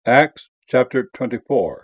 Acts chapter 24.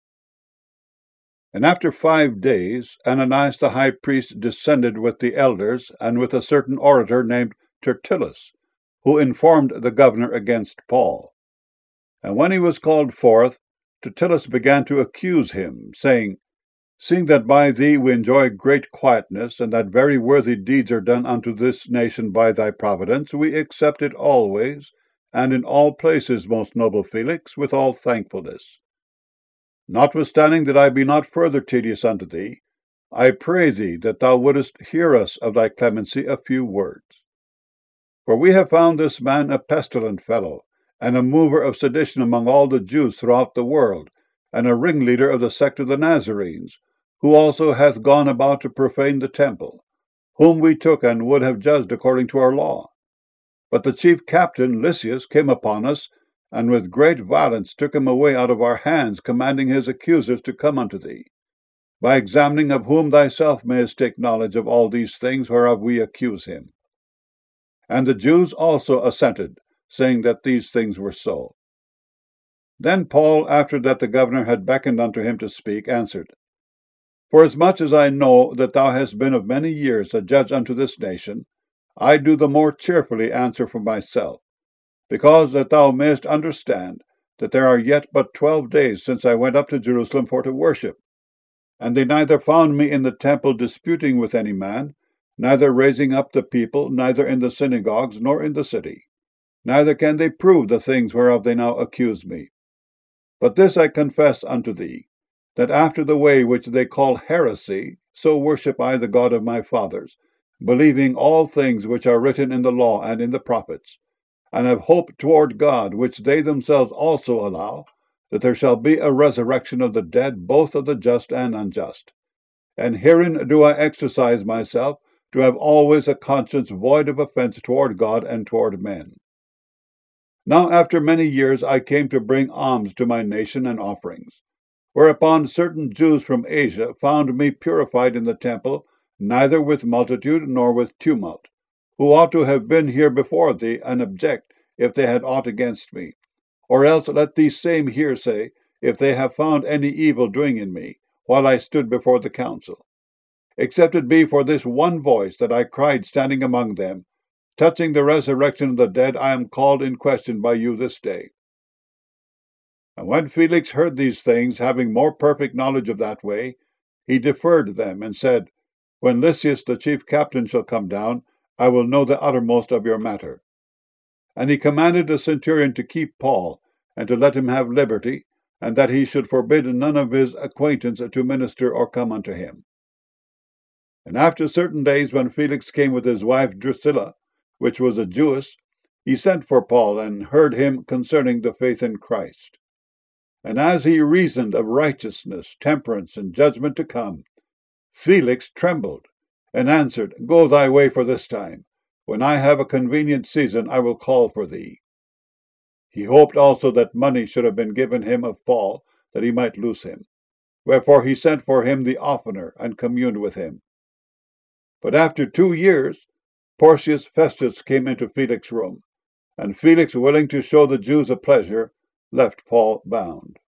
And after 5 days, Ananias the high priest descended with the elders and with a certain orator named Tertullus, who informed the governor against Paul. And when he was called forth, Tertullus began to accuse him, saying, Seeing that by thee we enjoy great quietness, and that very worthy deeds are done unto this nation by thy providence, we accept it always, and in all places, most noble Felix, with all thankfulness. Notwithstanding that I be not further tedious unto thee, I pray thee that thou wouldest hear us of thy clemency a few words. For we have found this man a pestilent fellow, and a mover of sedition among all the Jews throughout the world, and a ringleader of the sect of the Nazarenes, who also hath gone about to profane the temple, whom we took and would have judged according to our law. But the chief captain, Lysias, came upon us, and with great violence took him away out of our hands, commanding his accusers to come unto thee, by examining of whom thyself mayest take knowledge of all these things whereof we accuse him. And the Jews also assented, saying that these things were so. Then Paul, after that the governor had beckoned unto him to speak, answered, Forasmuch as I know that thou hast been of many years a judge unto this nation, I do the more cheerfully answer for myself, because that thou mayest understand that there are yet but 12 days since I went up to Jerusalem for to worship, and they neither found me in the temple disputing with any man, neither raising up the people, neither in the synagogues, nor in the city. Neither can they prove the things whereof they now accuse me. But this I confess unto thee, that after the way which they call heresy, so worship I the God of my fathers, believing all things which are written in the law and in the prophets, and have hope toward God, which they themselves also allow, that there shall be a resurrection of the dead, both of the just and unjust. And herein do I exercise myself, to have always a conscience void of offense toward God and toward men. Now after many years I came to bring alms to my nation and offerings, whereupon certain Jews from Asia found me purified in the temple, neither with multitude nor with tumult, who ought to have been here before thee, and object, if they had aught against me. Or else let these same here say, if they have found any evil doing in me, while I stood before the council. Except it be for this one voice that I cried standing among them, touching the resurrection of the dead, I am called in question by you this day. And when Felix heard these things, having more perfect knowledge of that way, he deferred them, and said, When Lysias the chief captain shall come down, I will know the uttermost of your matter. And he commanded the centurion to keep Paul, and to let him have liberty, and that he should forbid none of his acquaintance to minister or come unto him. And after certain days, when Felix came with his wife Drusilla, which was a Jewess, he sent for Paul, and heard him concerning the faith in Christ. And as he reasoned of righteousness, temperance, and judgment to come, Felix trembled, and answered, Go thy way for this time. When I have a convenient season, I will call for thee. He hoped also that money should have been given him of Paul, that he might loose him. Wherefore he sent for him the oftener, and communed with him. But after 2 years, Porcius Festus came into Felix's room, and Felix, willing to show the Jews a pleasure, left Paul bound.